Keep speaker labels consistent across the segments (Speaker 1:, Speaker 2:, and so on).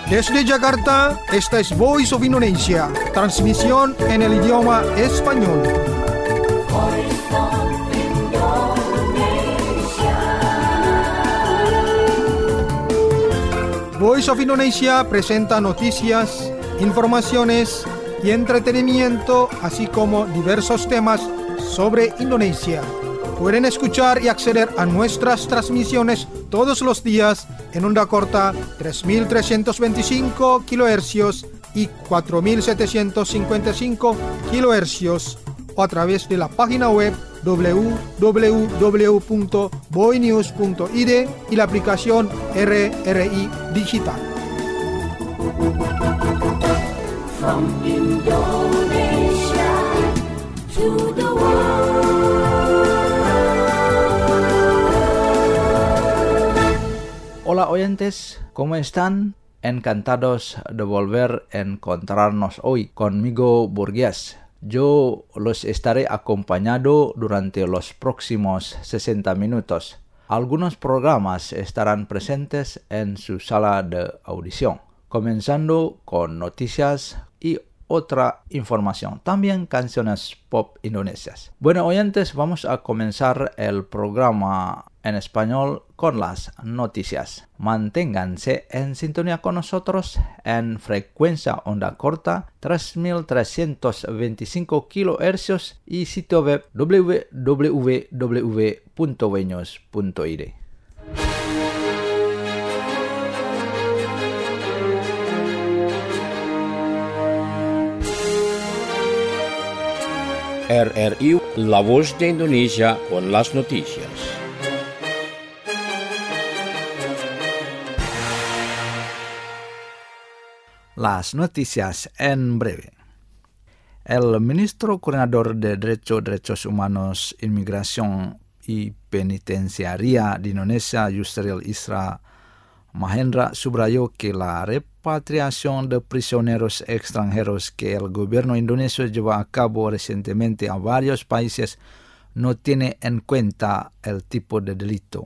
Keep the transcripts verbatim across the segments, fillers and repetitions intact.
Speaker 1: Desde Jakarta, esta es Voice of Indonesia, transmisión en el idioma español.
Speaker 2: Voice of Indonesia.
Speaker 1: Voice of Indonesia presenta noticias, informaciones y entretenimiento, así como diversos temas sobre Indonesia. Pueden escuchar y acceder a nuestras transmisiones todos los días en onda corta tres mil trescientos veinticinco kilohercios y cuatro mil setecientos cincuenta y cinco kilohercios o a través de la página web doble u doble u doble u punto boinews punto i d y la aplicación R R I Digital.
Speaker 2: From Indonesia to the world.
Speaker 3: Hola oyentes, ¿cómo están? Encantados de volver a encontrarnos hoy conmigo, Burgués. Yo los estaré acompañando durante los próximos sesenta minutos. Algunos programas estarán presentes en su sala de audición, comenzando con noticias y otra información, también canciones pop indonesias. Bueno, oyentes, vamos a comenzar el programa en español con las noticias. Manténganse en sintonía con nosotros en frecuencia onda corta tres mil trescientos veinticinco kilohercios y sitio web doble u doble u doble u punto boinews punto i d.
Speaker 4: R R I, La Voz de Indonesia con las noticias.
Speaker 3: Las noticias en breve. El ministro coordinador de Derecho, Derechos Humanos, Inmigración y Penitenciaría de Indonesia, Yusril Iza Mahendra, subrayó que la repatriación de prisioneros extranjeros que el gobierno indonesio lleva a cabo recientemente a varios países no tiene en cuenta el tipo de delito.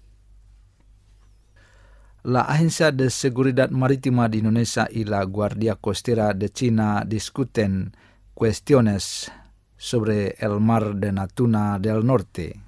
Speaker 3: La Agencia de Seguridad Marítima de Indonesia y la Guardia Costera de China discuten cuestiones sobre el mar de Natuna del Norte.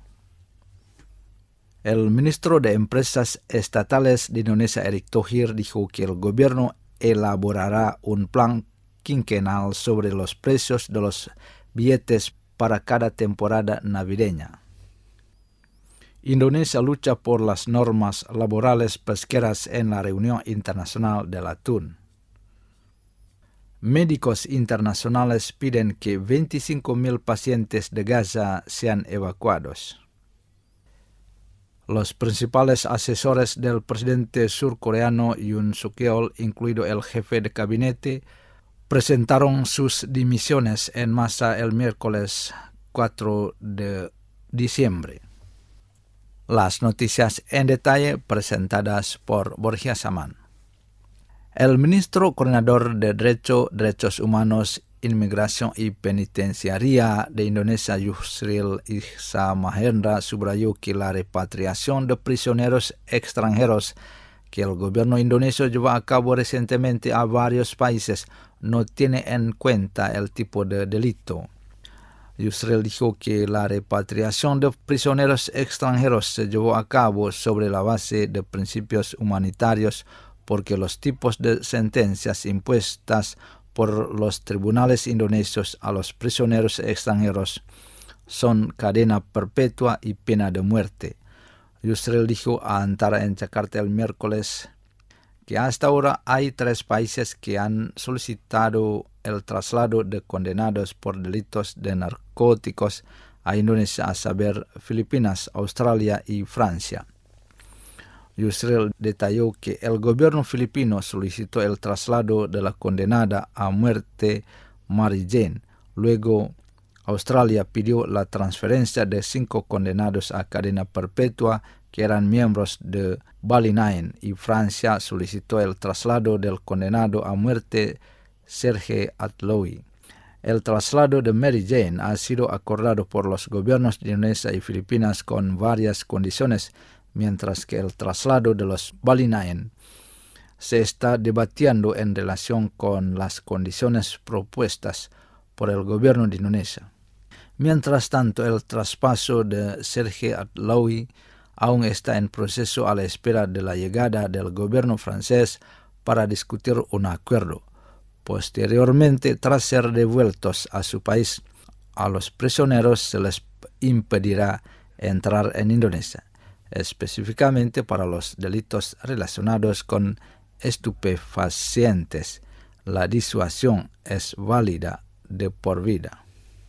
Speaker 3: El ministro de Empresas Estatales de Indonesia, Erick Thohir, dijo que el gobierno elaborará un plan quinquenal sobre los precios de los billetes para cada temporada navideña. Indonesia lucha por las normas laborales pesqueras en la Reunión Internacional del Atún. Médicos internacionales piden que veinticinco mil pacientes de Gaza sean evacuados. Los principales asesores del presidente surcoreano Yoon Suk-yeol, incluido el jefe de gabinete, presentaron sus dimisiones en masa el miércoles cuatro de diciembre. Las noticias en detalle presentadas por Borja Saman. El ministro coordinador de Derecho, Derechos Humanos, Inmigración y Penitenciaría de Indonesia, Yusril Iza Mahendra, subrayó que la repatriación de prisioneros extranjeros que el gobierno indonesio lleva a cabo recientemente a varios países no tiene en cuenta el tipo de delito. Yusril dijo que la repatriación de prisioneros extranjeros se llevó a cabo sobre la base de principios humanitarios porque los tipos de sentencias impuestas por los tribunales indonesios a los prisioneros extranjeros son cadena perpetua y pena de muerte. Yusril dijo a Antara en Jakarta el miércoles que hasta ahora hay tres países que han solicitado el traslado de condenados por delitos de narcóticos a Indonesia, a saber, Filipinas, Australia y Francia. Yusril detalló que el gobierno filipino solicitó el traslado de la condenada a muerte Mary Jane. Luego, Australia pidió la transferencia de cinco condenados a cadena perpetua que eran miembros de Bali nueve, y Francia solicitó el traslado del condenado a muerte Serge Atlaoui. El traslado de Mary Jane ha sido acordado por los gobiernos de Indonesia y Filipinas con varias condiciones, mientras que el traslado de los Bali nueve se está debatiendo en relación con las condiciones propuestas por el gobierno de Indonesia. Mientras tanto, el traspaso de Serge Atlaoui aún está en proceso a la espera de la llegada del gobierno francés para discutir un acuerdo. Posteriormente, tras ser devueltos a su país, a los prisioneros se les impedirá entrar en Indonesia, específicamente para los delitos relacionados con estupefacientes. La disuasión es válida de por vida.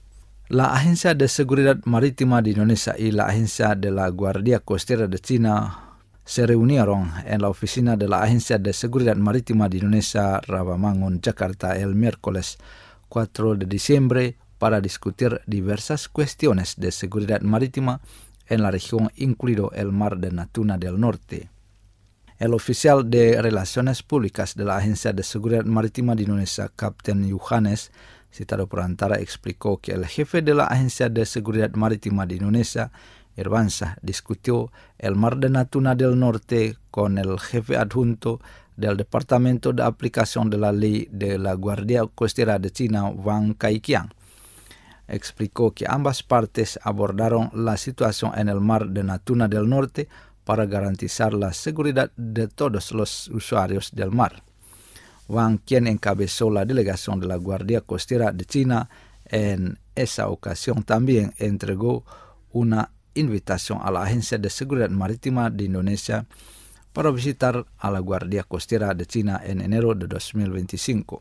Speaker 3: La Agencia de Seguridad Marítima de Indonesia y la Agencia de la Guardia Costera de China se reunieron en la oficina de la Agencia de Seguridad Marítima de Indonesia, Rawamangun, Jakarta, el miércoles cuatro de diciembre para discutir diversas cuestiones de seguridad marítima en la región, incluido el mar de Natuna del Norte. El oficial de Relaciones Públicas de la Agencia de Seguridad Marítima de Indonesia, Kapten Yohanes, citado por Antara, explicó que el jefe de la Agencia de Seguridad Marítima de Indonesia, Irvansyah, discutió el mar de Natuna del Norte con el jefe adjunto del Departamento de Aplicación de la Ley de la Guardia Costera de China, Wang Kaikiang. Explicó que ambas partes abordaron la situación en el mar de Natuna del Norte para garantizar la seguridad de todos los usuarios del mar. Wang, quien encabezó la delegación de la Guardia Costera de China, en esa ocasión también entregó una invitación a la Agencia de Seguridad Marítima de Indonesia para visitar a la Guardia Costera de China en enero de dos mil veinticinco.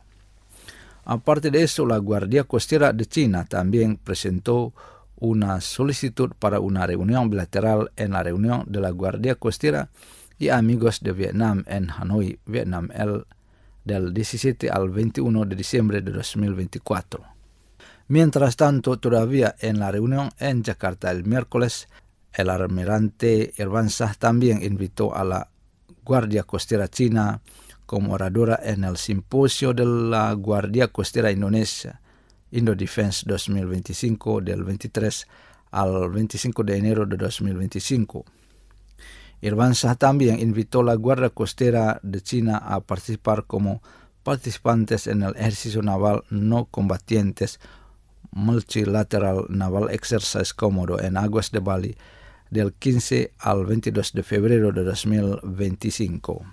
Speaker 3: Aparte de eso, la Guardia Costera de China también presentó una solicitud para una reunión bilateral en la reunión de la Guardia Costera y amigos de Vietnam en Hanoi, Vietnam, el, del diecisiete al veintiuno de diciembre de dos mil veinticuatro. Mientras tanto, todavía en la reunión en Jakarta el miércoles, el almirante Irvansyah también invitó a la Guardia Costera China como oradora en el simposio de la Guardia Costera Indonesia, Indo-Defense dos mil veinticinco, del veintitrés al veinticinco de enero de dos mil veinticinco. Irvansyah también invitó a la Guardia Costera de China a participar como participantes en el ejercicio naval no combatientes Multilateral Naval Exercise Komodo en aguas de Bali del quince al veintidós de febrero de dos mil veinticinco.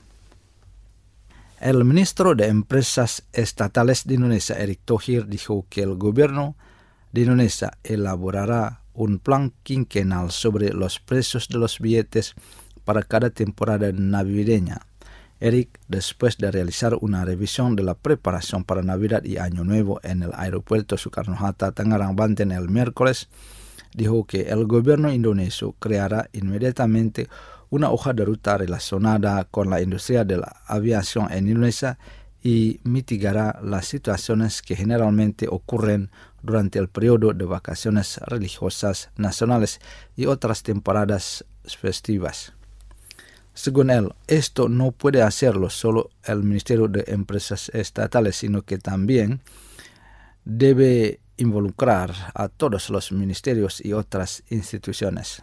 Speaker 3: El ministro de Empresas Estatales de Indonesia, Erick Thohir, dijo que el gobierno de Indonesia elaborará un plan quinquenal sobre los precios de los billetes para cada temporada navideña. Erick, después de realizar una revisión de la preparación para Navidad y Año Nuevo en el aeropuerto Soekarno-Hatta, Tangerang, Banten, el miércoles, dijo que el gobierno indonesio creará inmediatamente una hoja de ruta relacionada con la industria de la aviación en Indonesia y mitigará las situaciones que generalmente ocurren durante el periodo de vacaciones religiosas nacionales y otras temporadas festivas. Según él, esto no puede hacerlo solo el Ministerio de Empresas Estatales, sino que también debe involucrar a todos los ministerios y otras instituciones.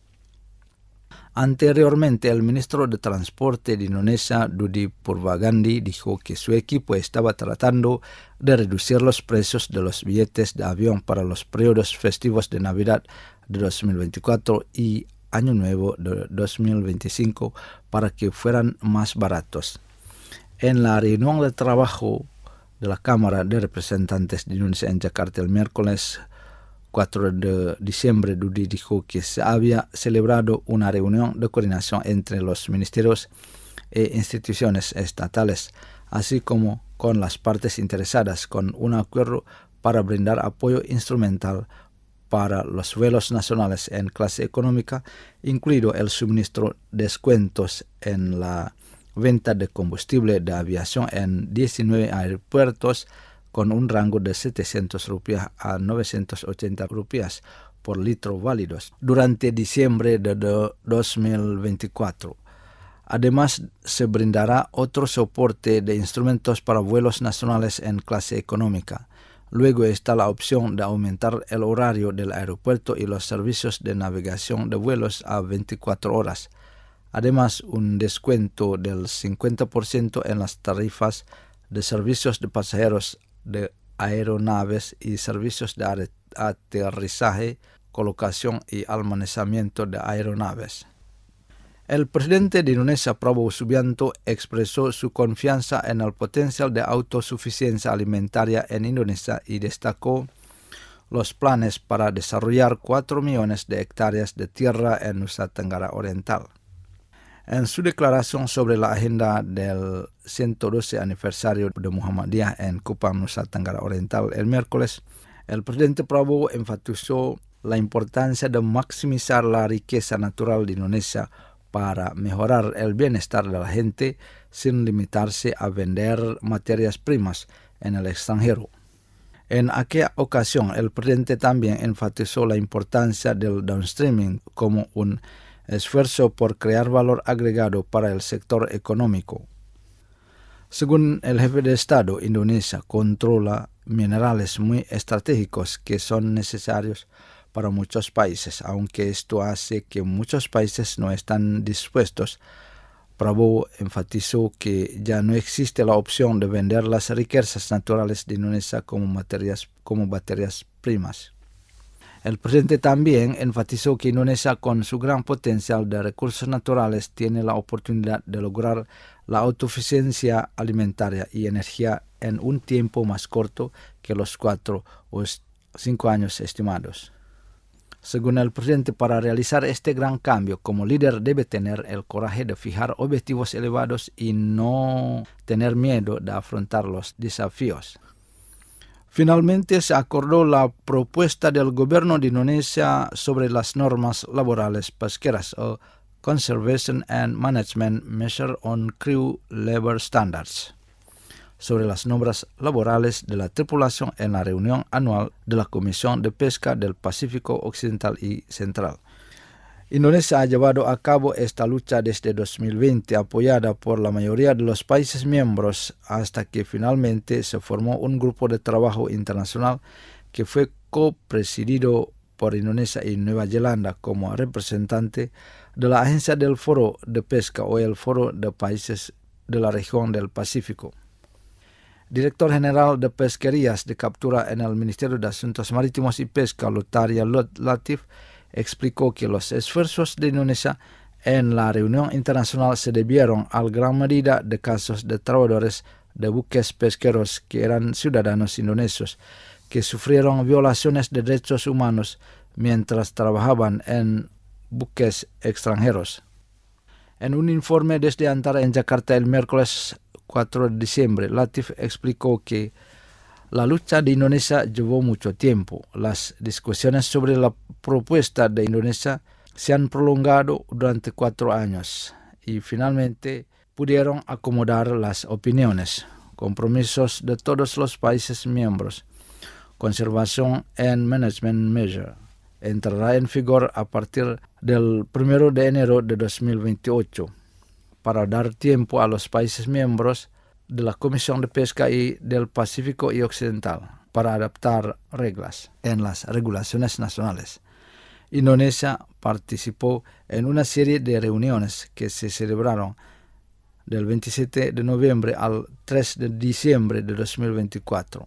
Speaker 3: Anteriormente, el ministro de Transporte de Indonesia, Budi Purwagandi, dijo que su equipo estaba tratando de reducir los precios de los billetes de avión para los periodos festivos de Navidad de dos mil veinticuatro y Año Nuevo de dos mil veinticinco para que fueran más baratos. En la reunión de trabajo de la Cámara de Representantes de Indonesia en Jakarta el miércoles cuatro de diciembre, Budi dijo que se había celebrado una reunión de coordinación entre los ministerios e instituciones estatales, así como con las partes interesadas, con un acuerdo para brindar apoyo instrumental para los vuelos nacionales en clase económica, incluido el suministro de descuentos en la venta de combustible de aviación en diecinueve aeropuertos con un rango de setecientas rupias a novecientas ochenta rupias por litro válidos durante diciembre de dos mil veinticuatro. Además, se brindará otro soporte de instrumentos para vuelos nacionales en clase económica. Luego está la opción de aumentar el horario del aeropuerto y los servicios de navegación de vuelos a veinticuatro horas. Además, un descuento del cincuenta por ciento en las tarifas de servicios de pasajeros de aeronaves y servicios de aterrizaje, colocación y almacenamiento de aeronaves. El presidente de Indonesia, Prabowo Subianto, expresó su confianza en el potencial de autosuficiencia alimentaria en Indonesia y destacó los planes para desarrollar cuatro millones de hectáreas de tierra en Nusa Tenggara Oriental. En su declaración sobre la agenda del ciento doce aniversario de Muhammadiyah en Kupang, Nusa Tenggara Oriental, el miércoles, el presidente Prabowo enfatizó la importancia de maximizar la riqueza natural de Indonesia para mejorar el bienestar de la gente sin limitarse a vender materias primas en el extranjero. En aquella ocasión, el presidente también enfatizó la importancia del downstreaming como un esfuerzo por crear valor agregado para el sector económico. Según el jefe de Estado, Indonesia controla minerales muy estratégicos que son necesarios para muchos países, aunque esto hace que muchos países no están dispuestos. Prabowo enfatizó que ya no existe la opción de vender las riquezas naturales de Indonesia como materias, como materias primas. El presidente también enfatizó que Indonesia, con su gran potencial de recursos naturales, tiene la oportunidad de lograr la autosuficiencia alimentaria y energía en un tiempo más corto que los cuatro o cinco años estimados. Según el presidente, para realizar este gran cambio, como líder debe tener el coraje de fijar objetivos elevados y no tener miedo de afrontar los desafíos. Finalmente, se acordó la propuesta del gobierno de Indonesia sobre las normas laborales pesqueras, o Conservation and Management Measure on Crew Labor Standards, sobre las normas laborales de la tripulación en la reunión anual de la Comisión de Pesca del Pacífico Occidental y Central. Indonesia ha llevado a cabo esta lucha desde dos mil veinte, apoyada por la mayoría de los países miembros, hasta que finalmente se formó un grupo de trabajo internacional que fue copresidido por Indonesia y Nueva Zelanda como representante de la Agencia del Foro de Pesca o el Foro de Países de la Región del Pacífico. Director General de Pesquerías de Captura en el Ministerio de Asuntos Marítimos y Pesca, Lotharia Latif, explicó que los esfuerzos de Indonesia en la reunión internacional se debieron a gran medida de casos de trabajadores de buques pesqueros que eran ciudadanos indonesios, que sufrieron violaciones de derechos humanos mientras trabajaban en buques extranjeros. En un informe desde Antara en Jakarta el miércoles cuatro de diciembre, Latif explicó que la lucha de Indonesia llevó mucho tiempo. Las discusiones sobre la propuesta de Indonesia se han prolongado durante cuatro años y finalmente pudieron acomodar las opiniones, compromisos de todos los países miembros. Conservation and Management Measure entrará en vigor a partir del primero de enero de dos mil veintiocho para dar tiempo a los países miembros de la Comisión de Pesca y del Pacífico y Occidental para adaptar reglas en las regulaciones nacionales. Indonesia participó en una serie de reuniones que se celebraron del veintisiete de noviembre al tres de diciembre de dos mil veinticuatro.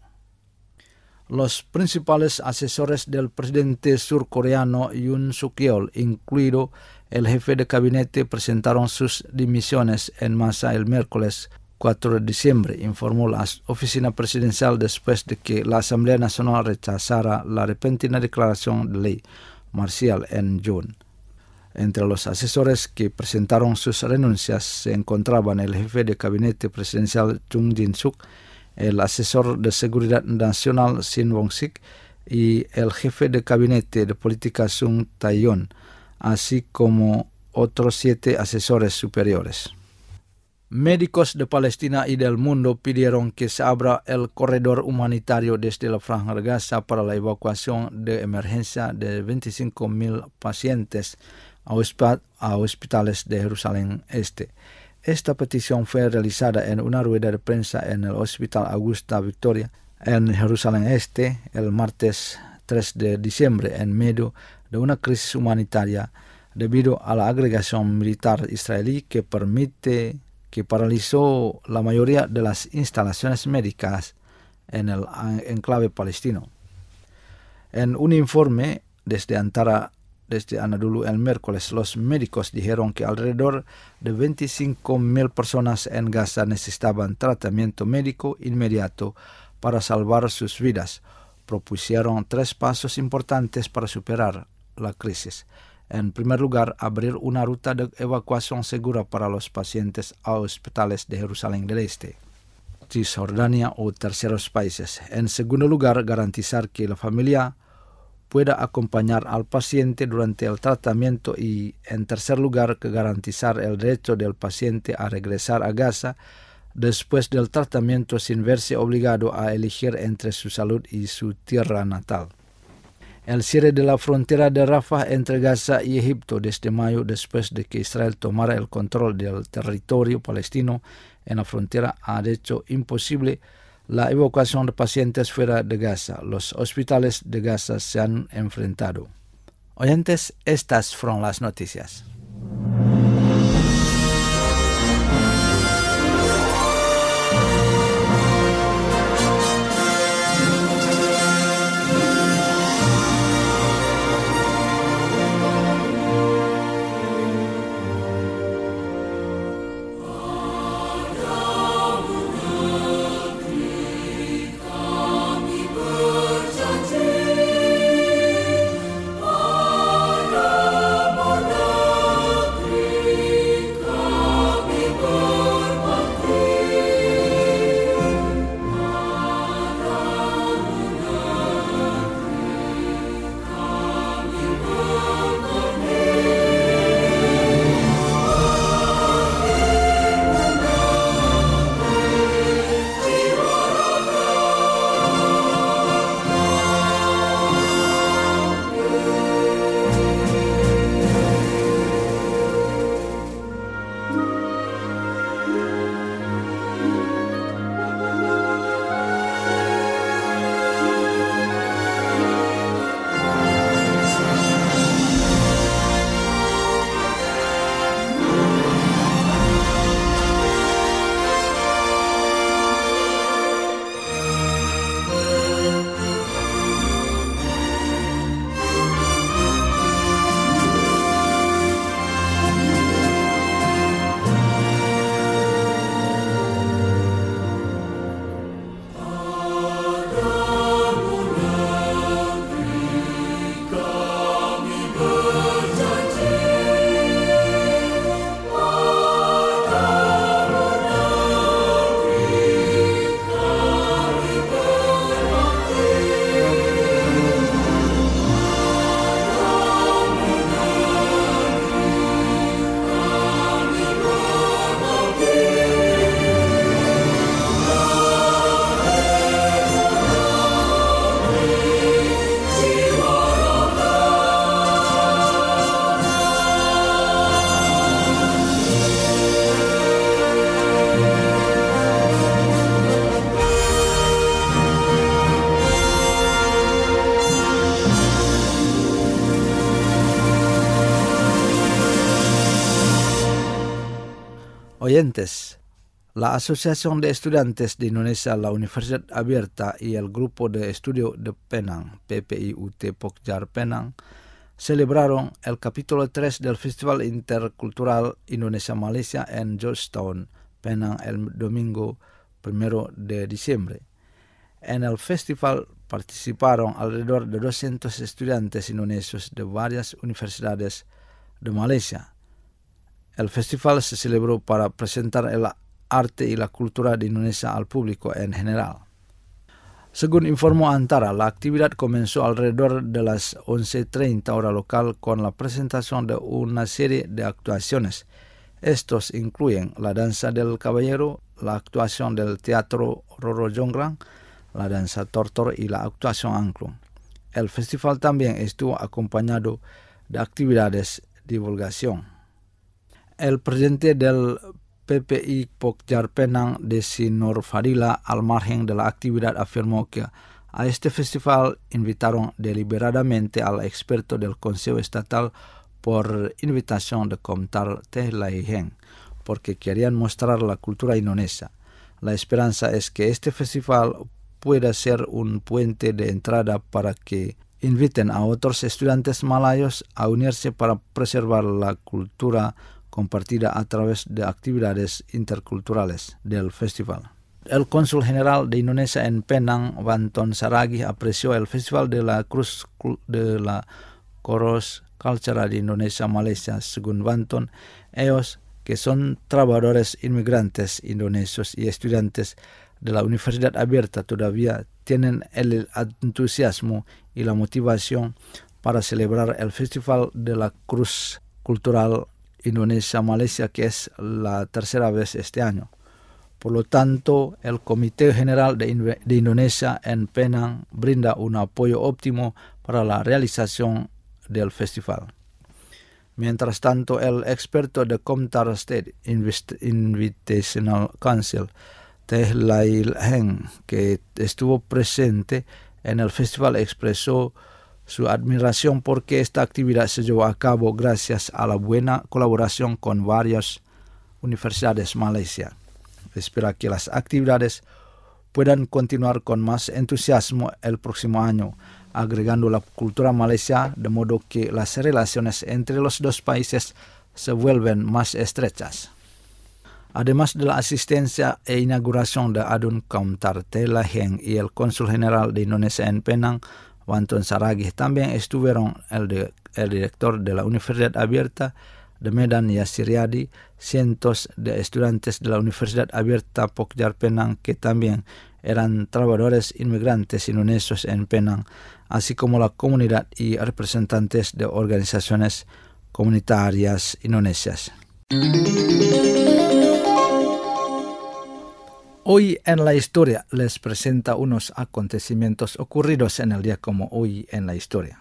Speaker 3: Los principales asesores del presidente surcoreano Yoon Suk-yeol, incluido el jefe de gabinete, presentaron sus dimisiones en masa el miércoles cuatro de diciembre, informó la oficina presidencial después de que la Asamblea Nacional rechazara la repentina declaración de ley marcial en junio. Entre los asesores que presentaron sus renuncias se encontraban el jefe de gabinete presidencial Chung Jin-suk, el asesor de seguridad nacional Shin Wong-sik y el jefe de gabinete de política Sung Tae-yeon, así como otros siete asesores superiores. Médicos de Palestina y del mundo pidieron que se abra el corredor humanitario desde la Franja de Gaza para la evacuación de emergencia de veinticinco mil pacientes a hospitales de Jerusalén Este. Esta petición fue realizada en una rueda de prensa en el Hospital Augusta Victoria en Jerusalén Este el martes tres de diciembre en medio de una crisis humanitaria debido a la agregación militar israelí que permite que paralizó la mayoría de las instalaciones médicas en el enclave palestino. En un informe desde Antara, desde Anadolu el miércoles, los médicos dijeron que alrededor de veinticinco mil personas en Gaza necesitaban tratamiento médico inmediato para salvar sus vidas. Propusieron tres pasos importantes para superar la crisis. En primer lugar, abrir una ruta de evacuación segura para los pacientes a hospitales de Jerusalén del Este, Cisjordania o terceros países. En segundo lugar, garantizar que la familia pueda acompañar al paciente durante el tratamiento y, en tercer lugar, garantizar el derecho del paciente a regresar a Gaza después del tratamiento sin verse obligado a elegir entre su salud y su tierra natal. El cierre de la frontera de Rafah entre Gaza y Egipto desde mayo, después de que Israel tomara el control del territorio palestino en la frontera, ha hecho imposible la evacuación de pacientes fuera de Gaza. Los hospitales de Gaza se han enfrentado. Oyentes, estas fueron las noticias. Oyentes, la Asociación de Estudiantes de Indonesia, la Universidad Abierta y el Grupo de Estudio de Penang, P P I U T Pokjar Penang, celebraron el capítulo tres del Festival Intercultural Indonesia-Malaysia en Georgetown, Penang, el domingo primero de diciembre. En el festival participaron alrededor de doscientos estudiantes indonesios de varias universidades de Malaysia. El festival se celebró para presentar el arte y la cultura de Indonesia al público en general. Según informó Antara, la actividad comenzó alrededor de las once treinta hora local con la presentación de una serie de actuaciones. Estos incluyen la danza del caballero, la actuación del teatro Roro Jonggrang, la danza Tortor y la actuación angklung. El festival también estuvo acompañado de actividades de divulgación. El presidente del P P I Pokjar Penang, Desi Nur Fadila, al margen de la actividad, afirmó que a este festival invitaron deliberadamente al experto del Consejo Estatal por invitación de Komtar Teh Laheng, porque querían mostrar la cultura indonesia. La esperanza es que este festival pueda ser un puente de entrada para que inviten a otros estudiantes malayos a unirse para preservar la cultura compartida a través de actividades interculturales del festival. El cónsul general de Indonesia en Penang, Banton Saragih, apreció el Festival de la Cruz de la Cross Cultural de Indonesia Malaysia. Según Banton, ellos, que son trabajadores inmigrantes indonesios y estudiantes de la Universidad Abierta, todavía tienen el entusiasmo y la motivación para celebrar el Festival de la Cruz Cultural Indonesia-Malaysia, que es la tercera vez este año. Por lo tanto, el Comité General de, Inve- de Indonesia en Penang brinda un apoyo óptimo para la realización del festival. Mientras tanto, el experto de Komtar State Invest- Invitational Council, Teh Laheng, que estuvo presente en el festival, expresó su admiración porque esta actividad se llevó a cabo gracias a la buena colaboración con varias universidades malaysias. Espera que las actividades puedan continuar con más entusiasmo el próximo año, agregando la cultura malaysia de modo que las relaciones entre los dos países se vuelven más estrechas. Además de la asistencia e inauguración de Adun Komtar Teh Laheng y el cónsul general de Indonesia en Penang, Banton Saragih, también estuvieron el, de, el director de la Universidad Abierta de Medan Yasir Yadi, cientos de estudiantes de la Universidad Abierta Pokjar Penang que también eran trabajadores inmigrantes indonesios en Penang, así como la comunidad y representantes de organizaciones comunitarias indonesias. Hoy en la historia les presenta unos acontecimientos ocurridos en el día como hoy en la historia.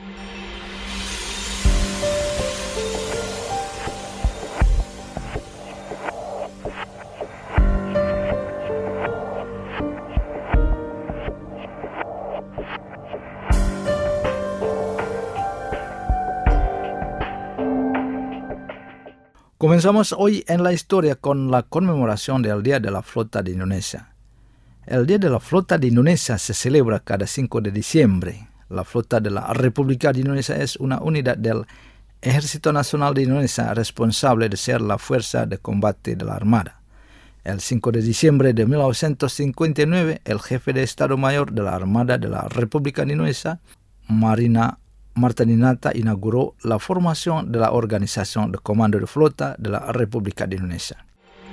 Speaker 3: Comenzamos hoy en la historia con la conmemoración del Día de la Flota de Indonesia. El Día de la Flota de Indonesia se celebra cada cinco de diciembre. La Flota de la República de Indonesia es una unidad del Ejército Nacional de Indonesia responsable de ser la fuerza de combate de la Armada. El cinco de diciembre de mil novecientos cincuenta y nueve, el jefe de Estado Mayor de la Armada de la República de Indonesia, Marina Marta Dinata, inauguró la formación de la Organización de Comando de Flota de la República de Indonesia.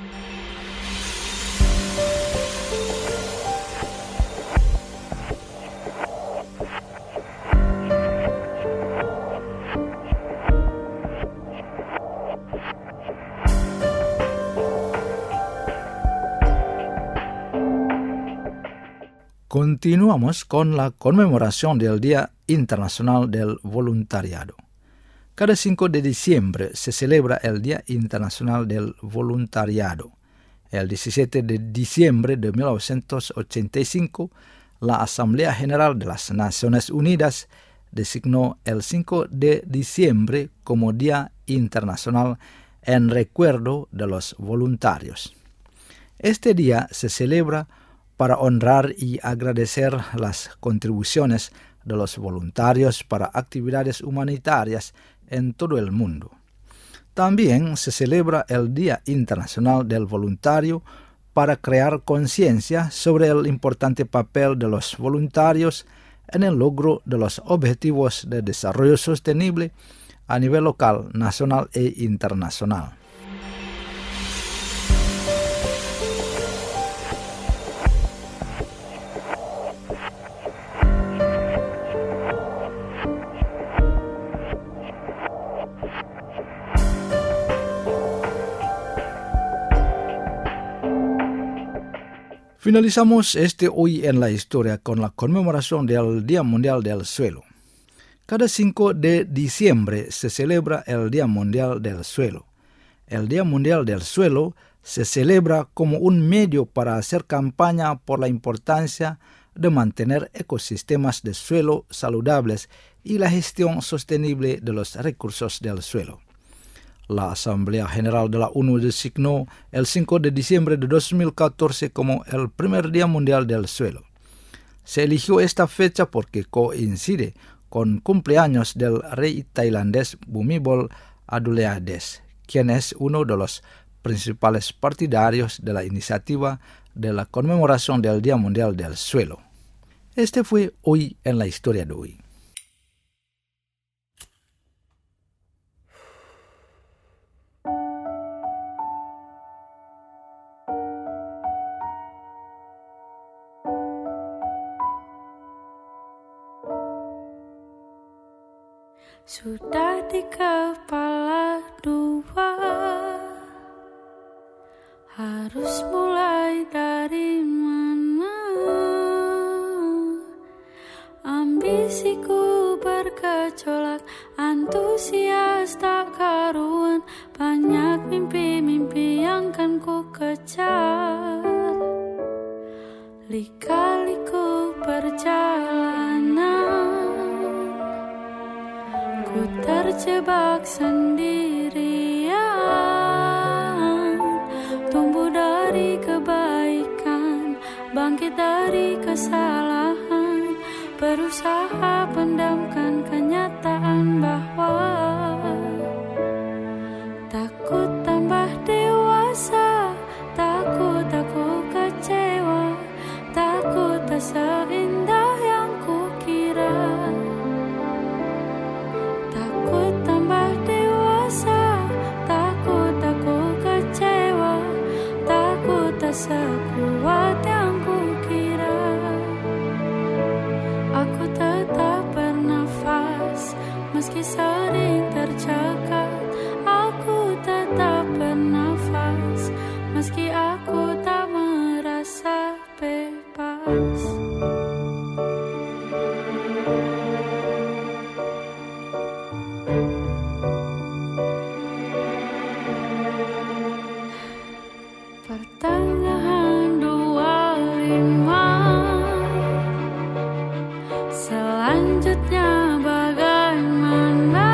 Speaker 3: Continuamos con la conmemoración del Día Internacional del Voluntariado. Cada cinco de diciembre se celebra el Día Internacional del Voluntariado. El diecisiete de diciembre de mil novecientos ochenta y cinco, la Asamblea General de las Naciones Unidas designó el cinco de diciembre como Día Internacional en recuerdo de los voluntarios. Este día se celebra para honrar y agradecer las contribuciones de los voluntarios para actividades humanitarias en todo el mundo. También se celebra el Día Internacional del Voluntario para crear conciencia sobre el importante papel de los voluntarios en el logro de los objetivos de desarrollo sostenible a nivel local, nacional e internacional. Finalizamos este Hoy en la Historia con la conmemoración del Día Mundial del Suelo. Cada cinco de diciembre se celebra el Día Mundial del Suelo. El Día Mundial del Suelo se celebra como un medio para hacer campaña por la importancia de mantener ecosistemas de suelo saludables y la gestión sostenible de los recursos del suelo. La Asamblea General de la ONU designó el cinco de diciembre de dos mil catorce como el primer Día Mundial del Suelo. Se eligió esta fecha porque coincide con cumpleaños del rey tailandés Bhumibol Adulyadej, quien es uno de los principales partidarios de la iniciativa de la conmemoración del Día Mundial del Suelo. Este fue Hoy en la Historia de hoy.
Speaker 5: Sudah di kepala dua, harus mulai dari mana? Ambisiku bergejolak, antusias tak karuan, banyak mimpi-mimpi yang kan ku kejar. Lika-liku perjalanan, ku terjebak sendirian, tumbuh dari kebaikan, bangkit dari kesalahan, berusaha pendamkan kenyataan bahwa takut tambah dewasa, takut aku kecewa, takut tak seindah yang kukira. Takut tambah dewasa, takut aku kecewa, takut tak sekuat yang kukira. Aku tetap bernafas, meski sering tercekat. Aku tetap bernafas, meski aku tak merasa bebas. Pertengahan dua puluh lima, selanjutnya bagaimana?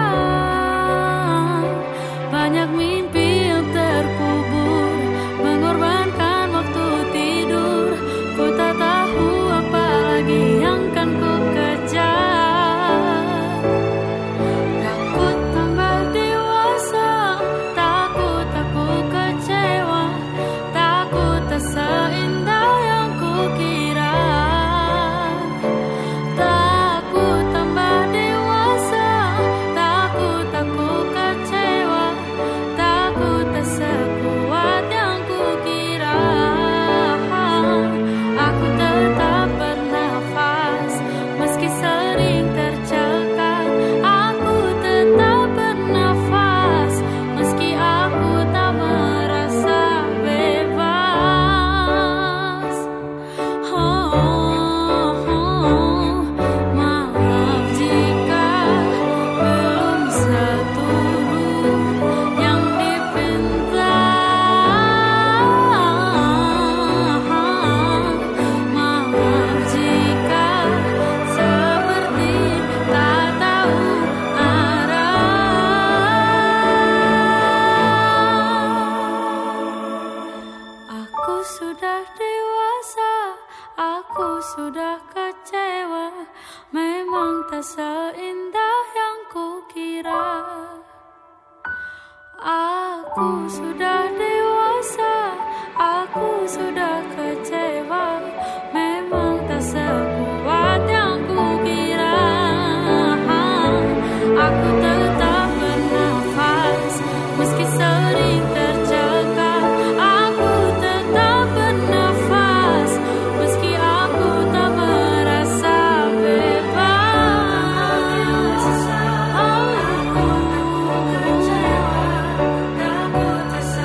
Speaker 5: Banyak mimpi yang terkubur, mengorbankan waktu tidur. Ku tak tahu apa lagi yang kan ku kejar. Takut tambah dewasa, takut aku kecewa, takut tak seindah yang kukira. Takut tambah dewasa, takut aku kecewa, takut tak sekuat yang kukira. Aku tetap bernafas, meski sering tercekat. Aku tetap bernafas, meski aku tak merasa bebas. Oh, oh, oh. Maaf jika belum setubuh yang dipinta. Maaf jika seperti tak tahu arah. Aku sudah dewasa, aku sudah kecewa, memang tak seindah yang kukira. Aku sudah dewasa, aku sudah kecewa, memang tak sekuat yang kukira. Aku tetap bernafas, meski sering tercekat. Aku tetap bernafas, meski aku tak merasa bebas. Aku kecewa, takut tak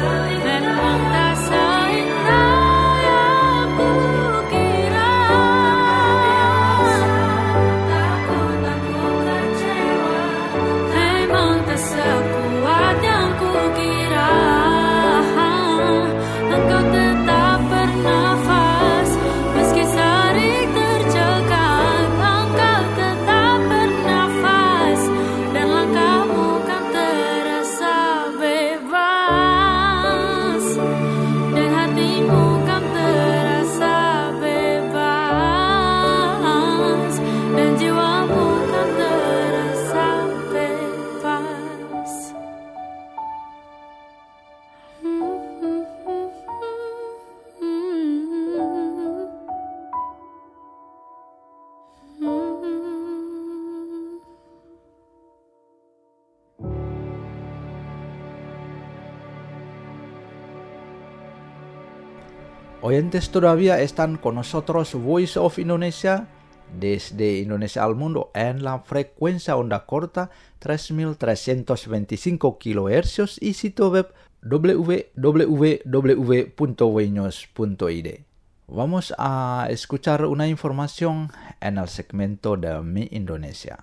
Speaker 3: Oyentes, todavía están con nosotros Voice of Indonesia desde Indonesia al mundo en la frecuencia onda corta tres mil trescientos veinticinco kilohercios y sitio web w w w punto voinews punto i d. Vamos a escuchar una información en el segmento de Mi Indonesia.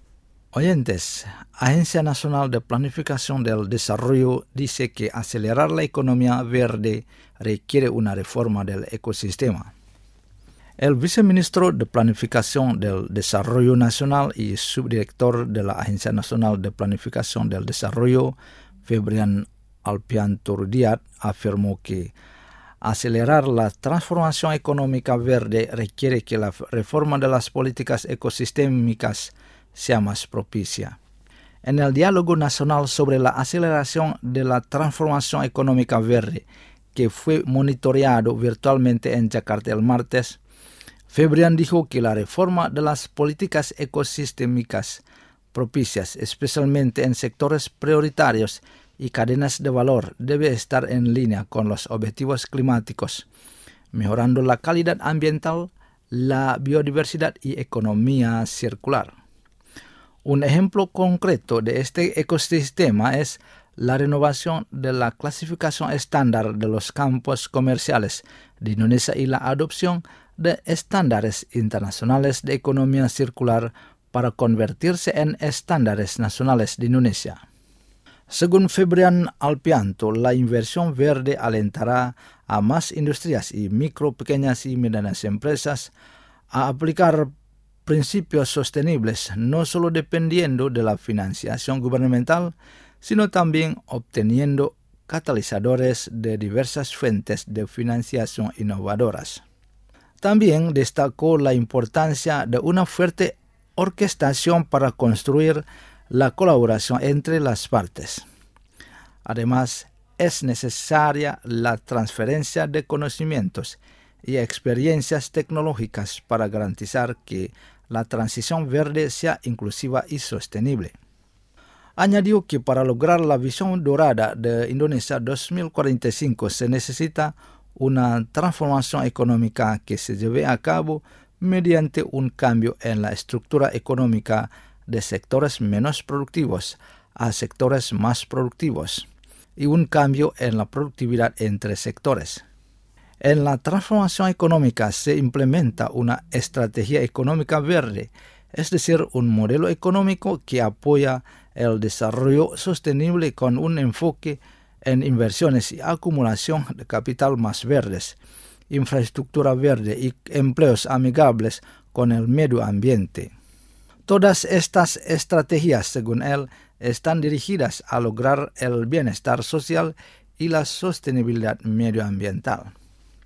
Speaker 3: Oyentes, Agencia Nacional de Planificación del Desarrollo dice que acelerar la economía verde requiere una reforma del ecosistema. El viceministro de Planificación del Desarrollo Nacional y subdirector de la Agencia Nacional de Planificación del Desarrollo, Febrian Alpianto Rudiat, afirmó que acelerar la transformación económica verde requiere que la reforma de las políticas ecosistémicas sea más propicia. En el diálogo nacional sobre la aceleración de la transformación económica verde, que fue monitoreado virtualmente en Jakarta el martes, Febrian dijo que la reforma de las políticas ecosistémicas propicias, especialmente en sectores prioritarios y cadenas de valor, debe estar en línea con los objetivos climáticos, mejorando la calidad ambiental, la biodiversidad y economía circular. Un ejemplo concreto de este ecosistema es la renovación de la clasificación estándar de los campos comerciales de Indonesia y la adopción de estándares internacionales de economía circular para convertirse en estándares nacionales de Indonesia. Según Febrian Alpianto, la inversión verde alentará a más industrias y micro, pequeñas y medianas empresas a aplicar principios sostenibles, no solo dependiendo de la financiación gubernamental, sino también obteniendo catalizadores de diversas fuentes de financiación innovadoras. También destacó la importancia de una fuerte orquestación para construir la colaboración entre las partes. Además, es necesaria la transferencia de conocimientos y experiencias tecnológicas para garantizar que la transición verde sea inclusiva y sostenible. Añadió que para lograr la visión dorada de Indonesia dos mil cuarenta y cinco se necesita una transformación económica que se lleve a cabo mediante un cambio en la estructura económica de sectores menos productivos a sectores más productivos y un cambio en la productividad entre sectores. En la transformación económica se implementa una estrategia económica verde, es decir, un modelo económico que apoya el desarrollo sostenible con un enfoque en inversiones y acumulación de capital más verdes, infraestructura verde y empleos amigables con el medio ambiente. Todas estas estrategias, según él, están dirigidas a lograr el bienestar social y la sostenibilidad medioambiental.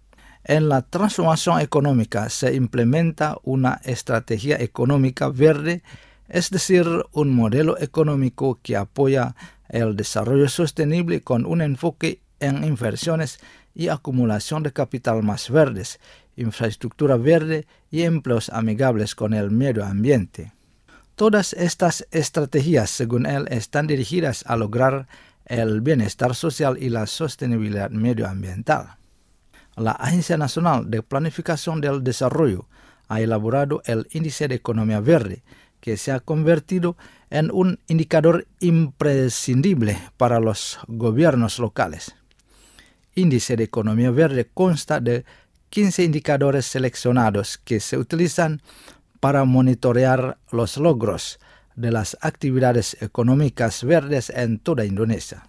Speaker 3: En la transformación económica se implementa una estrategia económica verde, es decir, un modelo económico que apoya el desarrollo sostenible con un enfoque en inversiones y acumulación de capital más verdes, infraestructura verde y empleos amigables con el medio ambiente. Todas estas estrategias, según él, están dirigidas a lograr el bienestar social y la sostenibilidad medioambiental. La Agencia Nacional de Planificación del Desarrollo ha elaborado el Índice de Economía Verde, que se ha convertido en un indicador imprescindible para los gobiernos locales. Índice de Economía Verde consta de quince indicadores seleccionados que se utilizan para monitorear los logros de las actividades económicas verdes en toda Indonesia.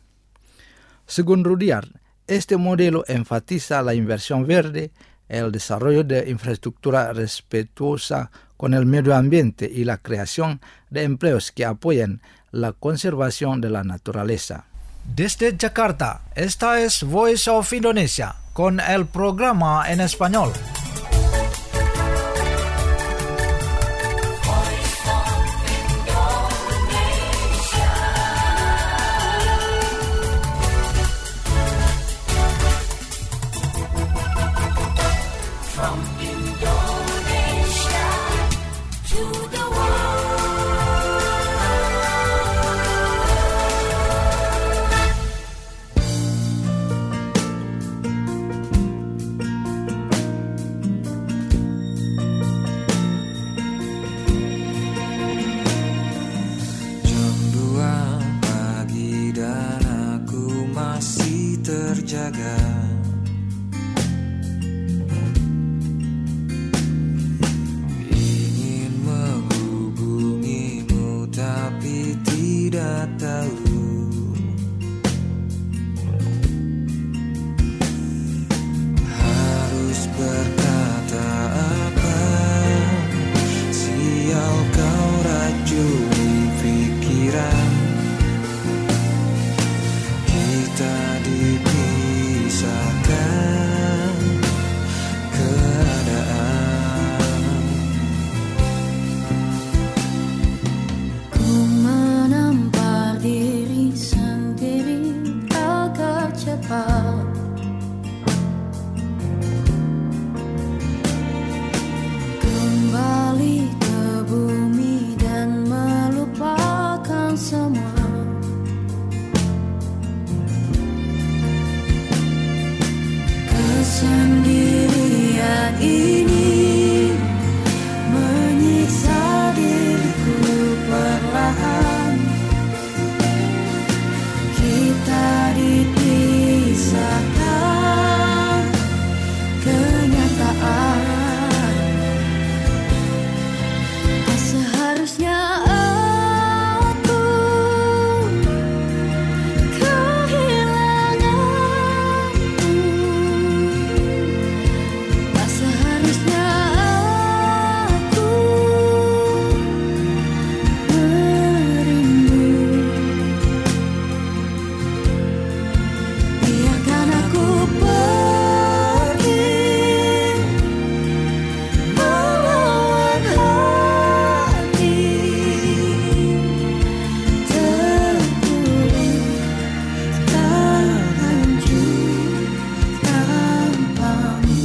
Speaker 3: Según Rudiat, este modelo enfatiza la inversión verde, el desarrollo de infraestructura respetuosa con el medio ambiente y la creación de empleos que apoyen la conservación de la naturaleza. Desde Jakarta, esta es Voice of Indonesia con el programa en español.
Speaker 6: terjaga. Ingin menghubungimu tapi tidak tahu harus berkata apa. Sial kau racuni pikiran, kita dipisahkan keadaan.
Speaker 5: Ku menampar diri sendiri agar cepat kembali ke bumi dan melupakan semua. Kesendirian ini menyiksa diriku perlahan. Kita dipisahkan kenyataan. Tak seharusnya aku kehilanganmu. Tak seharusnya aku merindu. Biarkan aku pergi melawan hati terpuruk dan hancur tanpamu.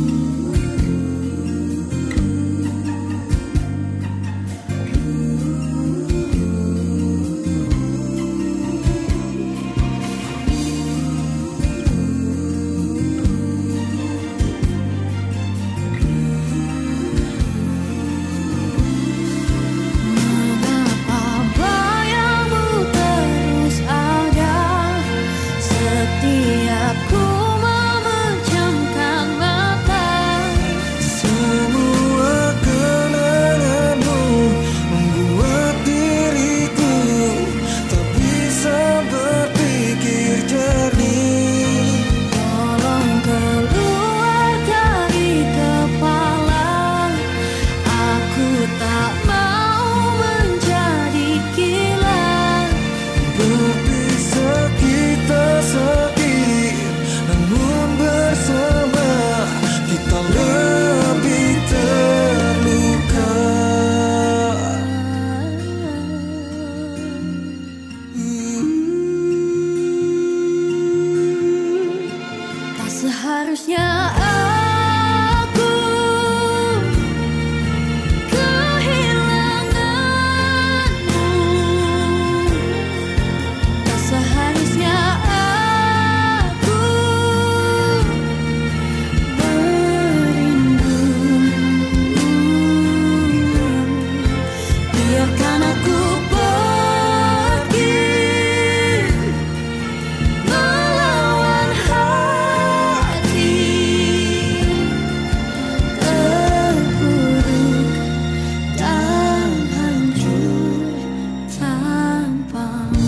Speaker 5: Mengapa bayangmu terus ada setiap ku memejamkan mata?
Speaker 6: Semua kenanganmu membuat diriku tak bisa berpikir jernih.
Speaker 5: Tolong keluar dari kepala. Aku tak mau menjadi gila.
Speaker 6: Berpisah kita sakit, namun bersama kita lebih terluka.
Speaker 5: Tak seharusnya aku kehilanganmu. Tak seharusnya aku merindu. Biarkan aku pergi melawan hati terpuruk dan hancur tanpamu.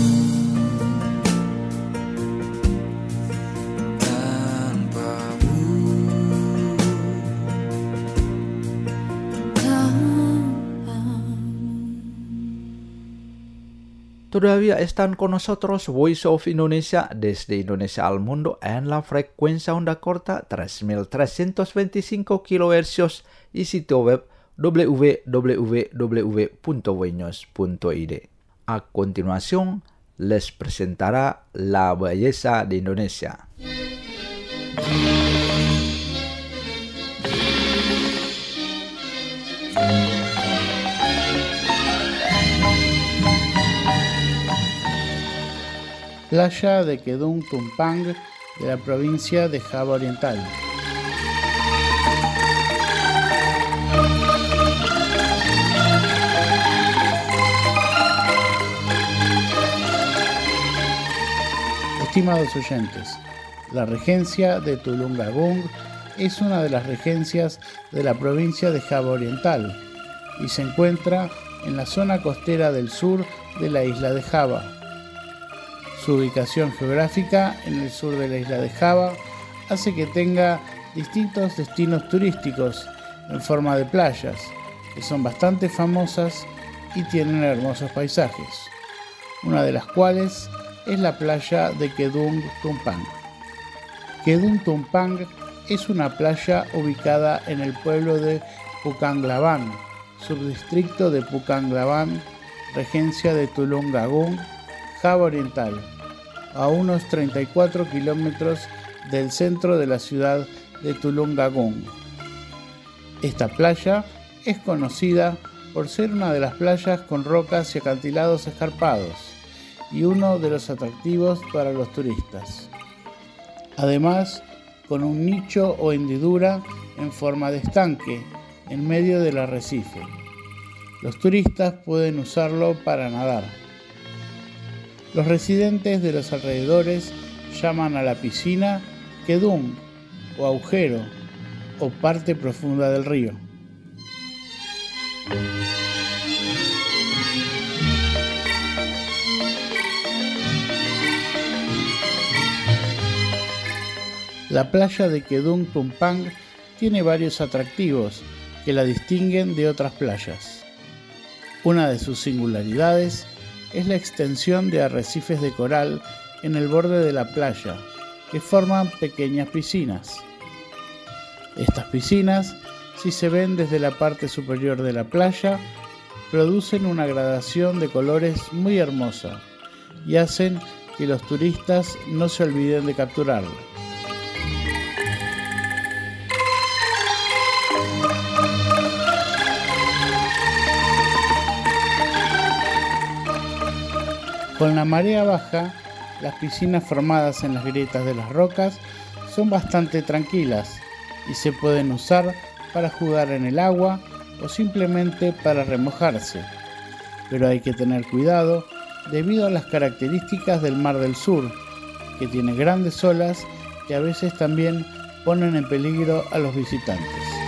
Speaker 3: Todavía están con nosotros Voice of Indonesia desde Indonesia al mundo en la frecuencia onda corta tres mil trescientos veinticinco kilohercios y sitio web w w w punto voinews punto i d. A continuación, les presentará la belleza de Indonesia.
Speaker 7: Playa de Kedung Tumpang de la provincia de Java Oriental. Estimados oyentes, La regencia de Tulungagung es una de las regencias de la provincia de Java Oriental y se encuentra en la zona costera del sur de la isla de Java. Su ubicación geográfica en el sur de la isla de Java hace que tenga distintos destinos turísticos en forma de playas, que son bastante famosas y tienen hermosos paisajes, una de las cuales es la playa de Kedung Tumpang. Kedung Tumpang es una playa ubicada en el pueblo de Pukanglaban, subdistrito de Pukanglaban, regencia de Tulungagung, Java Oriental, a unos treinta y cuatro kilómetros del centro de la ciudad de Tulungagung. Esta playa es conocida por ser una de las playas con rocas y acantilados escarpados y uno de los atractivos para los turistas. Además, con un nicho o hendidura en forma de estanque en medio del arrecife. Los turistas pueden usarlo para nadar. Los residentes de los alrededores llaman a la piscina Kedung o agujero o parte profunda del río. La playa de Kedung Tumpang tiene varios atractivos que la distinguen de otras playas. Una de sus singularidades es la extensión de arrecifes de coral en el borde de la playa, que forman pequeñas piscinas. Estas piscinas, si se ven desde la parte superior de la playa, producen una gradación de colores muy hermosa y hacen que los turistas no se olviden de capturarla. Con la marea baja, las piscinas formadas en las grietas de las rocas son bastante tranquilas y se pueden usar para jugar en el agua o simplemente para remojarse. Pero hay que tener cuidado debido a las características del Mar del Sur, que tiene grandes olas que a veces también ponen en peligro a los visitantes.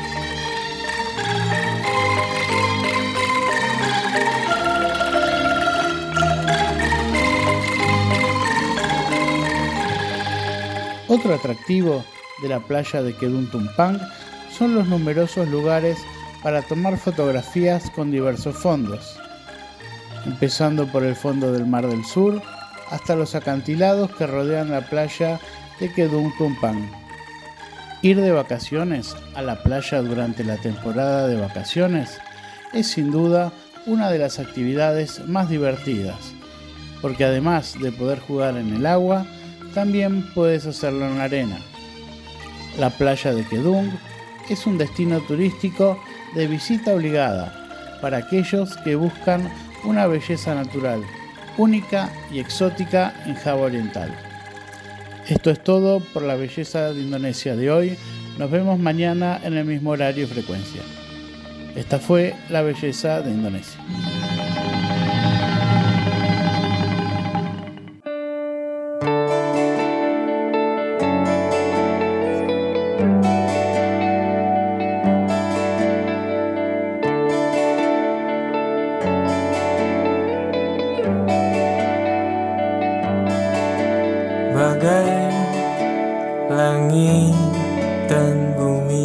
Speaker 7: Otro atractivo de la playa de Kedung Tumpang son los numerosos lugares para tomar fotografías con diversos fondos, empezando por el fondo del Mar del Sur hasta los acantilados que rodean la playa de Kedung Tumpang. Ir de vacaciones a la playa durante la temporada de vacaciones es sin duda una de las actividades más divertidas, porque además de poder jugar en el agua, también puedes hacerlo en la arena. La playa de Kedung es un destino turístico de visita obligada para aquellos que buscan una belleza natural, única y exótica en Java Oriental. Esto es todo por la belleza de Indonesia de hoy. Nos vemos mañana en el mismo horario y frecuencia. Esta fue la belleza de Indonesia.
Speaker 8: Bagai langit dan bumi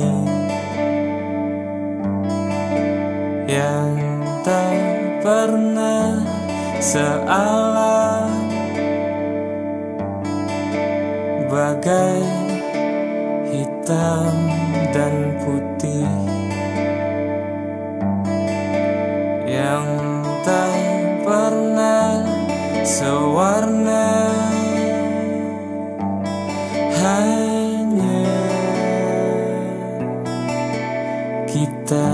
Speaker 8: yang tak pernah sealam, bagai hitam dan putih yang tak pernah sewarna. Hanya kita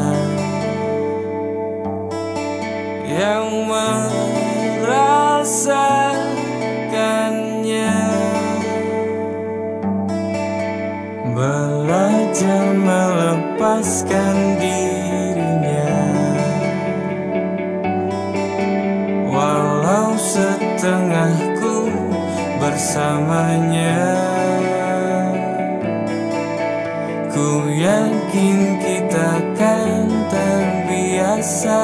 Speaker 8: yang merasakannya, belajar melepaskan dirinya, walau setengahku bersamanya. yakin kita kan terbiasa,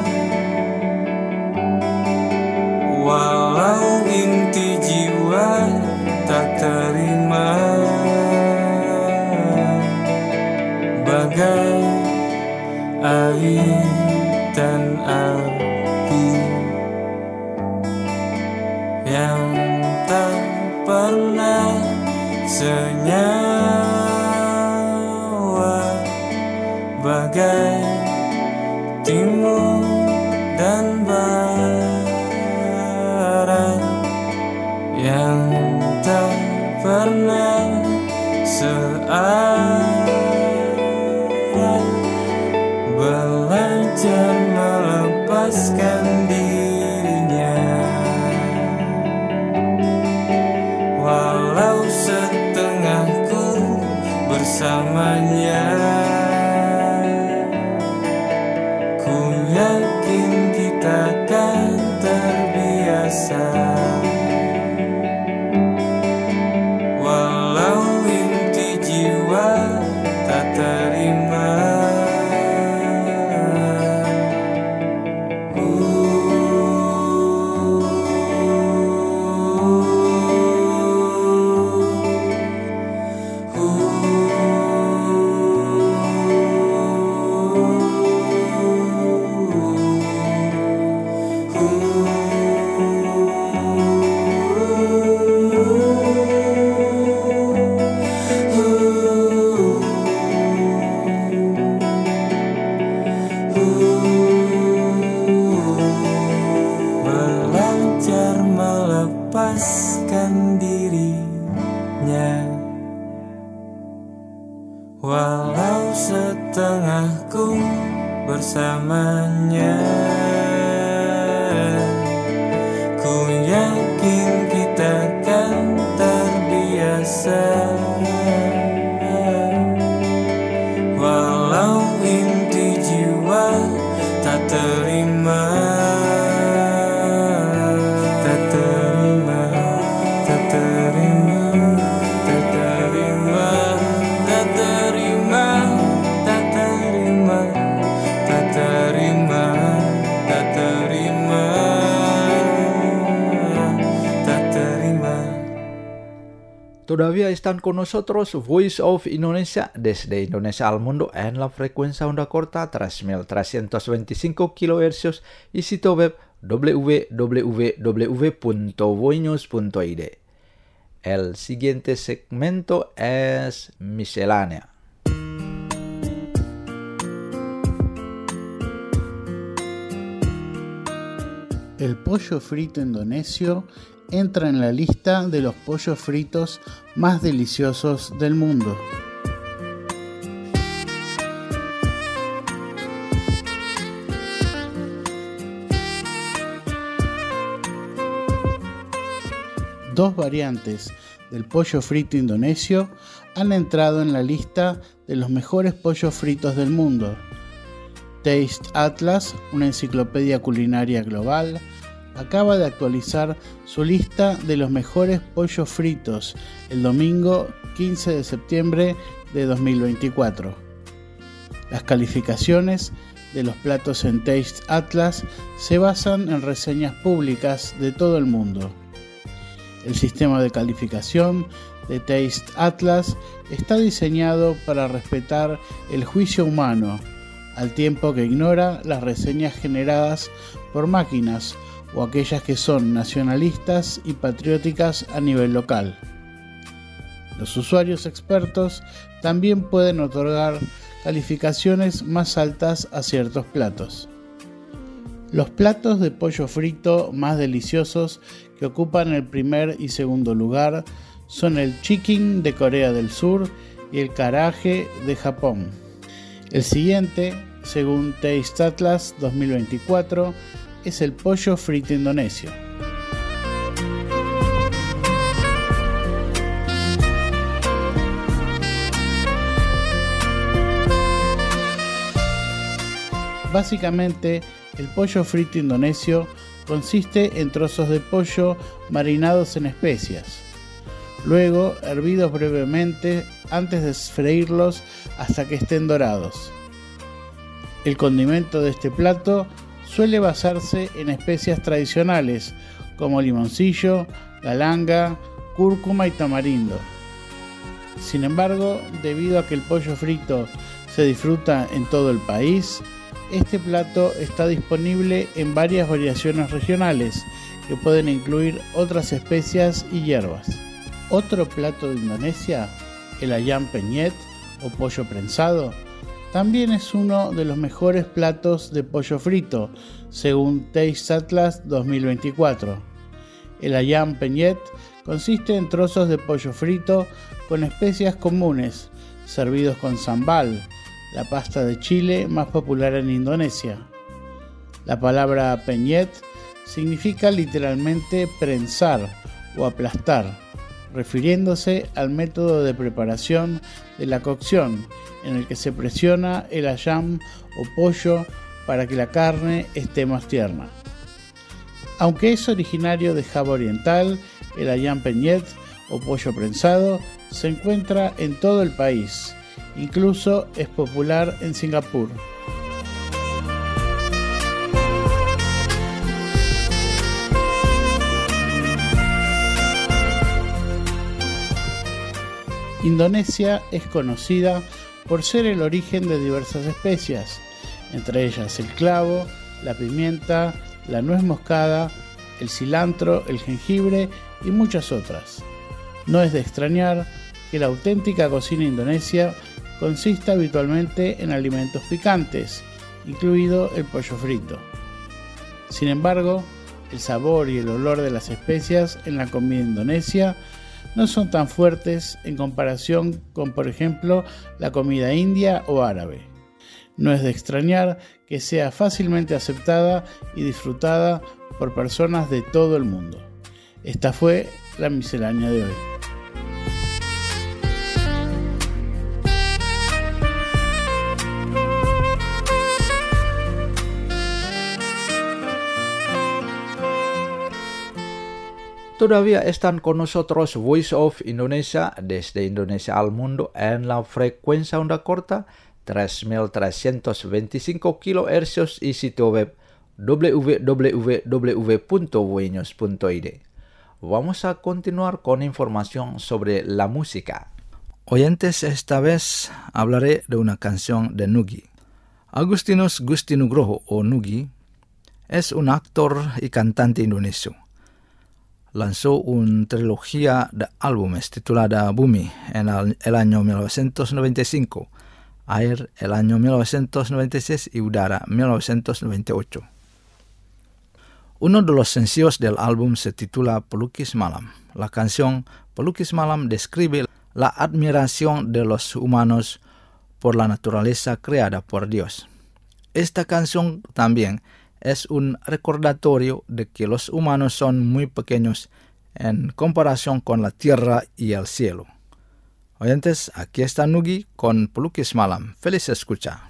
Speaker 8: walau inti jiwa tak terima. Bagai air dan api yang tak pernah senyawa, bagai timur dan barat yang tak pernah searah. Belajar melepaskan dirinya, walau setengahku bersamanya. Ku yakin kita kan terbiasa, walau inti jiwa tak terima. Belajar melepaskan dirinya, walau setengahku bersamanya. Ku yakin kita kan terbiasa, walau inti jiwa tak terima. Tak terima, tak terima, tak terima, tak terima, tak terima, tak terima, tak terima, tak terima.
Speaker 3: Todavía están con nosotros Voice of Indonesia desde Indonesia al mundo en la frecuencia onda corta tres mil trescientos veinticinco kilohercios y sitio web w w w punto voinews punto i d. El siguiente segmento es miscelánea.
Speaker 7: El pollo frito indonesio entra en la lista de los pollos fritos más deliciosos del mundo. Dos variantes del pollo frito indonesio han entrado en la lista de los mejores pollos fritos del mundo. Taste Atlas, una enciclopedia culinaria global, acaba de actualizar su lista de los mejores pollos fritos el domingo quince de septiembre de dos mil veinticuatro. Las calificaciones de los platos en Taste Atlas se basan en reseñas públicas de todo el mundo. El sistema de calificación de Taste Atlas está diseñado para respetar el juicio humano, al tiempo que ignora las reseñas generadas por máquinas o aquellas que son nacionalistas y patrióticas a nivel local. Los usuarios expertos también pueden otorgar calificaciones más altas a ciertos platos. Los platos de pollo frito más deliciosos que ocupan el primer y segundo lugar son el chicken de Corea del Sur y el karaage de Japón. El siguiente, según Taste Atlas dos mil veinticuatro, es el pollo frito indonesio. Básicamente, el pollo frito indonesio consiste en trozos de pollo marinados en especias, luego hervidos brevemente antes de freírlos hasta que estén dorados. El condimento de este plato suele basarse en especias tradicionales como limoncillo, galanga, cúrcuma y tamarindo. Sin embargo, debido a que el pollo frito se disfruta en todo el país, este plato está disponible en varias variaciones regionales que pueden incluir otras especias y hierbas. Otro plato de Indonesia, el ayam penyet o pollo prensado, también es uno de los mejores platos de pollo frito, según Taste Atlas dos mil veinticuatro. El ayam penyet consiste en trozos de pollo frito con especias comunes, servidos con sambal, la pasta de chile más popular en Indonesia. La palabra penyet significa literalmente prensar o aplastar, refiriéndose al método de preparación de la cocción en el que se presiona el ayam o pollo para que la carne esté más tierna. Aunque es originario de Java Oriental, el ayam penyet o pollo prensado se encuentra en todo el país, incluso es popular en Singapur. Indonesia es conocida por ser el origen de diversas especias, entre ellas el clavo, la pimienta, la nuez moscada, el cilantro, el jengibre y muchas otras. No es de extrañar que la auténtica cocina indonesia consista habitualmente en alimentos picantes, incluido el pollo frito. Sin embargo, el sabor y el olor de las especias en la comida indonesia no son tan fuertes en comparación con, por ejemplo, la comida india o árabe. No es de extrañar que sea fácilmente aceptada y disfrutada por personas de todo el mundo. Esta fue la miscelánea de hoy.
Speaker 3: Todavía están con nosotros Voice of Indonesia desde Indonesia al mundo en la frecuencia onda corta tres mil trescientos veinticinco kilohercios y sitio web w w w punto voinews punto i d. Vamos a continuar con información sobre la música. Oyentes, esta vez hablaré de una canción de Nugi. Agustinus Gusti Nugroho o Nugi es un actor y cantante indonesio. Lanzó una trilogía de álbumes titulada Bumi en el, el año mil novecientos noventa y cinco, Air el año mil novecientos noventa y seis y Udara mil novecientos noventa y ocho. Uno de los sencillos del álbum se titula Pelukis Malam. La canción Pelukis Malam describe la admiración de los humanos por la naturaleza creada por Dios. Esta canción también es un recordatorio de que los humanos son muy pequeños en comparación con la tierra y el cielo. Oyentes, aquí está Nugi con Pelukis Malam. Feliz escucha.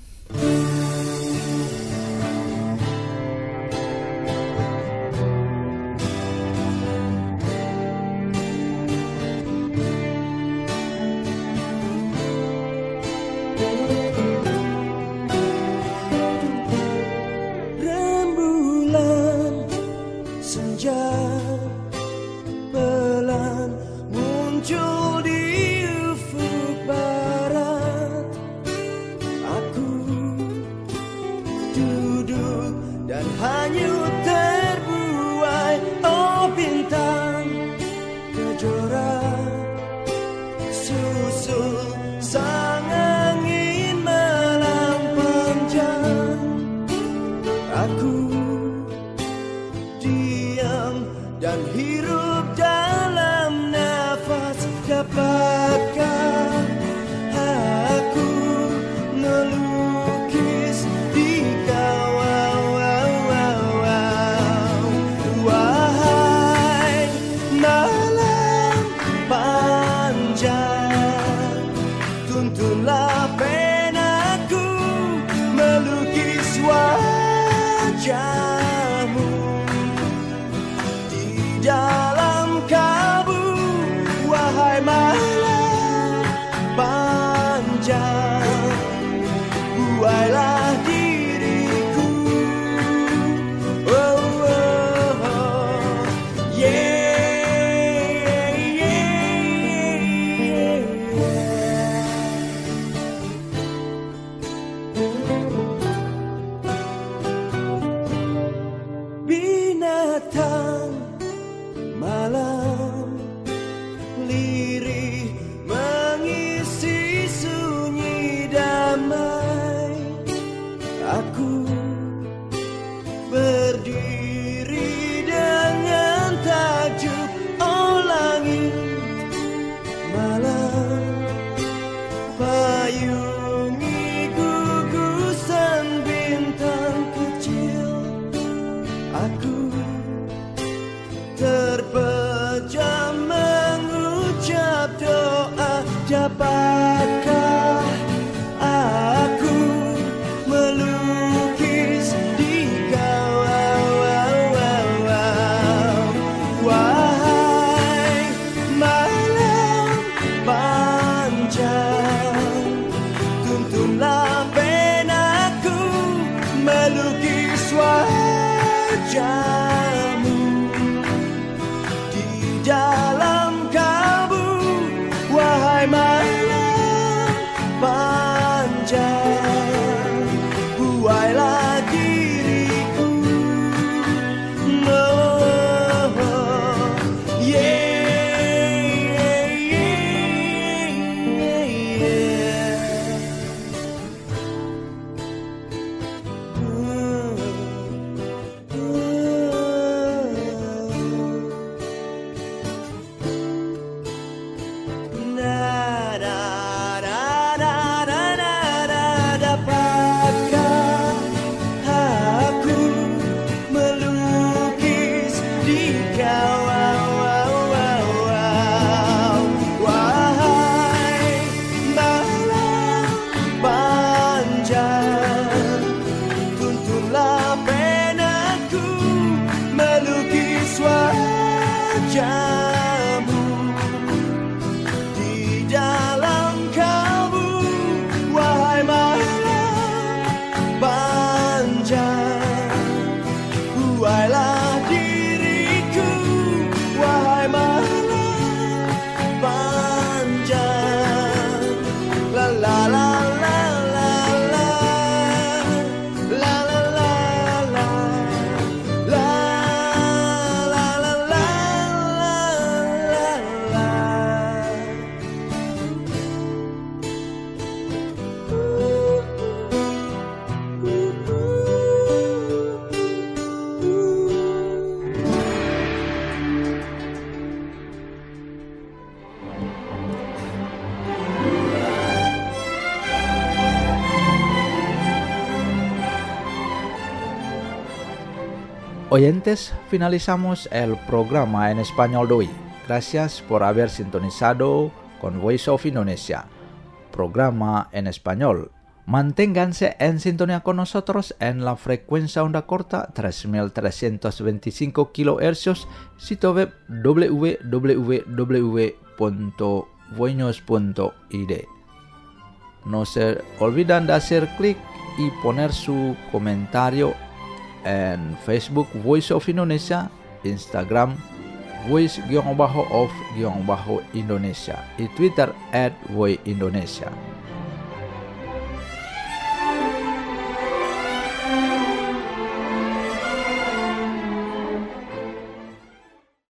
Speaker 6: Dalam kalbu, wahai malam wow, wow, wow, wow, wow. Wahai malam panjang, tuntunlah penaku melukis wajahmu di dalam kalbu. Wahai malam panjang, buailah diriku. Wahai malam panjang, la la la la la la, la la la la, la la la la la la.
Speaker 3: Oyentes, finalizamos el programa en español de hoy. Gracias por haber sintonizado con Voice of Indonesia, programa en español. Manténganse en sintonía con nosotros en la frecuencia onda corta tres mil trescientos veinticinco kilohercios, sitio web w w w punto voinews punto i d. No se olviden de hacer clic y poner su comentario en Facebook Voice of Indonesia, Instagram Voice-of-Indonesia y Twitter at Voice Indonesia.